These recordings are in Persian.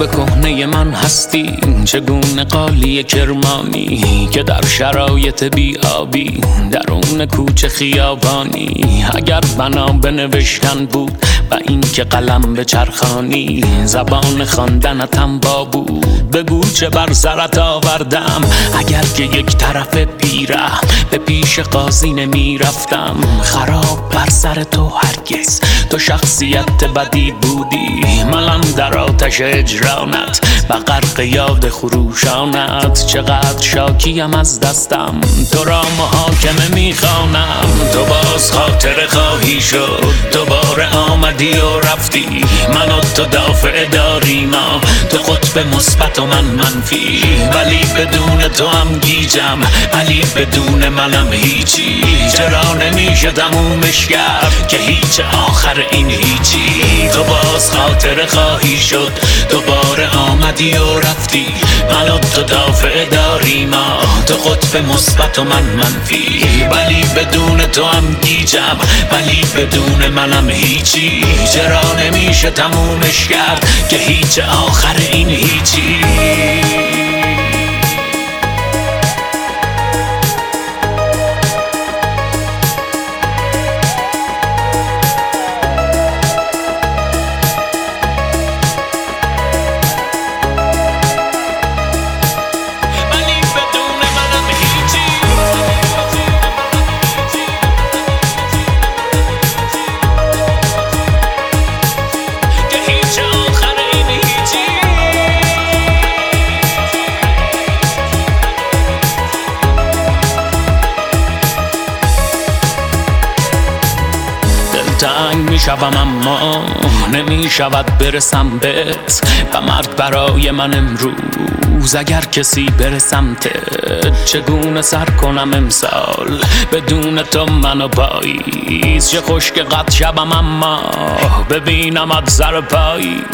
به کهنه من هستی، چگونه قالی کرمانی که در شرایط بیابی درون کوچه خیابانی. اگر بنا به نوشتن بود و این که قلم به چرخانی، زبان خواندنتم با بود بگو چه بر سرت آوردم. اگر که یک طرف پیره به پیش قاضی نمی رفتم، خراب بر سر تو هرگز تو شخصیت بدی بودی. من در آتش اجرانت و غرق یاد خروشانت، چقدر شاکیم از دستم تو را محاکمه میخوانم. تو باز خاطر خواهی شد، دوباره آمدی و رفتی، من و تو دافع داری، ما تو قطب مثبت و من منفی. ولی بدون تو هم گیجم، ولی بدون منم هیچی. چرا نمیشه تمومش کرد که هیچ آخر این هیچی. تو باز خاطر خواهی شد، دوباره آمدی و رفتی، من و تو دافع داری، ما تو قطب مثبت و من منفی. ولی بدون تو هم گیجم، ولی بدون منم هیچی. چرا نمیشه تمومش کرد که هیچ آخر این هیچی. تنگ می شوم اما نمی شود برسم بهت، و مرگ برای من امروز اگر کسی بره سمتت. چگونه سر کنم امسال بدون تو منو پاییز، چه خوش که قد شبم اما ببینمت سر پایی.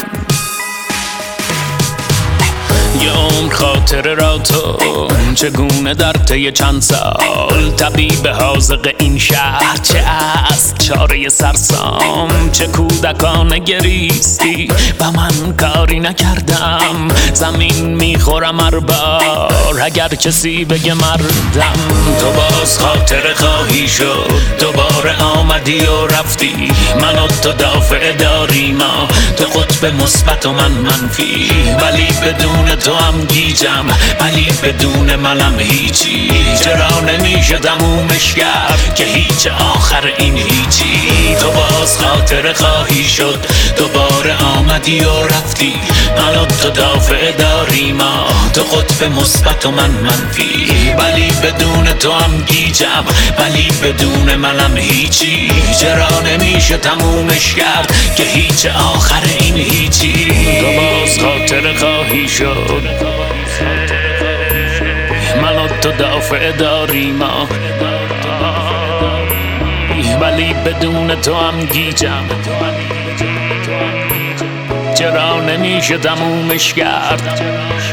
یه عمر خاطره را تو چگونه در طی چند سال، طبیب حاذق این شهر چه است چاره سرسام. چه کودکانه گریستی و من کاری نکردم، زمین میخورم هر بار اگر کسی بگه مردم. تو باز خاطره خواهی شد، دوباره آمدی و رفتی، من و تو دافع داری، ما تو قطب مثبت و من منفی. ولی بدون تو هم گیجم، ولی بدون منم هیچی. چرا نمیشه تمومش کرد که هیچ آخر این هیچی. تو باز خاطره خواهی شد، دوباره آمدی و رفتی، من و تو دافع داری، ما تو قطب مثبت و من منفی. ولی بدون تو هم گیجم، ولی بدون منم هیچی. چرا نمیشه تمومش کرد که هیچ آخر این هیچی. تو باز خاطره خواهی شد، من و تو دافع داری، ما ولی بدون تو هم گیجم. چرا نمیشه تمومش کرد